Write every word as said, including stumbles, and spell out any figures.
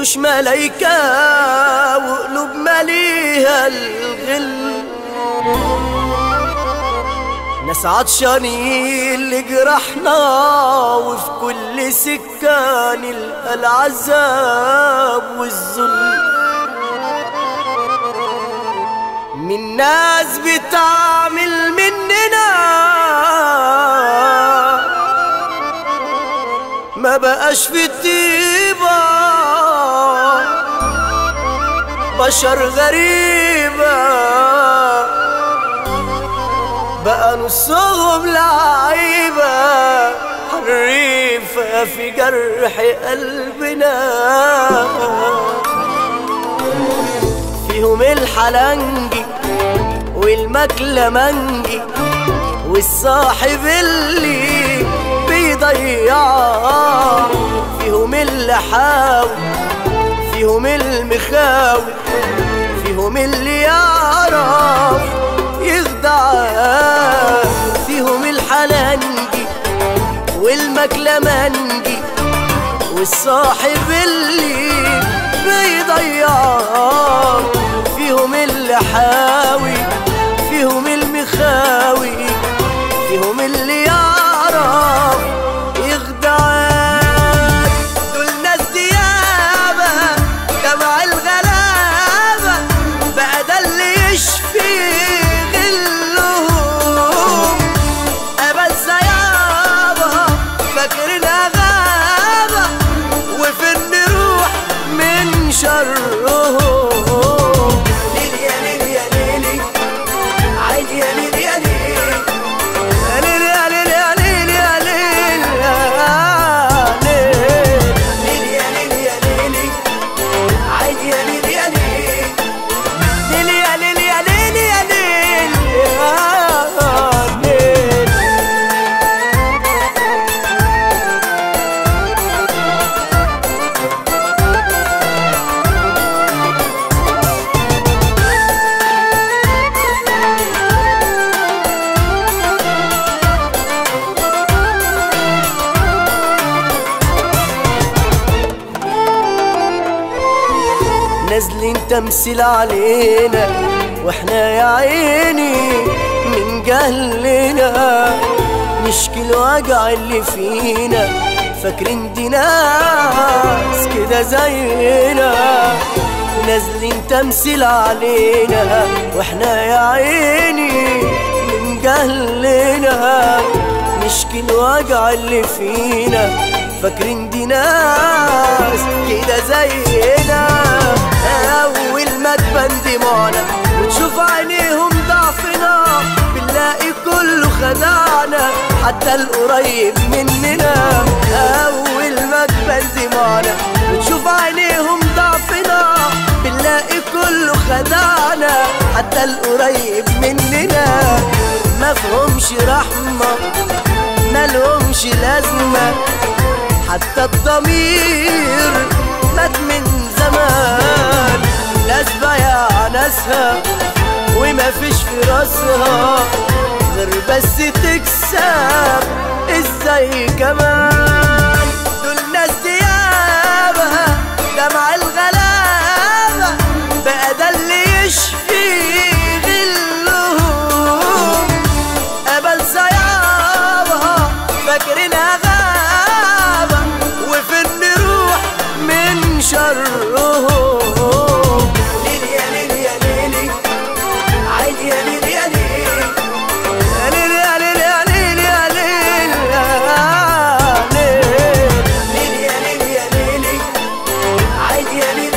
وشوش ملايكة وقلوب مليها الغل، ناس عطشانين لجرحنا وفي كل سكة نلقى العذاب والذل، من ناس بتعمل مننا ما بقاش في طيبة، بشر غريبة بقى نصهم لعيبة حريفة في جرح قلبنا، فيهم الحلنجي والمكلمنجي والصاحب اللي بيضيع، فيهم اللي حاوي فيهم المخاوي فيهم اللي يعرف يخدع، فيهم الحلنجي والمكلمنجي والصاحب اللي بيضيع، فيهم اللي حاوي فيهم المخاوي فيهم اللي يعرف يخدع، دول ناس ديابة جمع الغلابة بقى ده اللي يشفي غلهم، قبل سيابة فاكرينها غابة وفين نروح من شرهم. نازلين تمثيل علينا واحنا يا عيني من جهلنا نشكي الوجع اللي فينا، فاكرين دي ناس كده زينا، نازلين تمثيل علينا واحنا يا عيني من جهلنا نشكي الوجع اللي فينا، فاكرين دي ناس كده زينا، أول ما تبان دموعنا وتشوف عينيهم ضعفنا بنلاقي كله خدعنا حتى القريب مننا، أول ما تبان دموعنا وتشوف عينيهم ضعفنا بنلاقي كله خدعنا حتى القريب مننا، مفهومش رحمة ملهمش لازمة حتى الضمير مات من زمان، ناس بايعة ناسها وما فيش في راسها غير بس تكسب ازاي كمان، دول ناس ديابة جمع الغلابة بقى ده اللي يشفي غلهم، قبل صيابة فاكرينها غابة وفين نروح من شرهم. Yeah.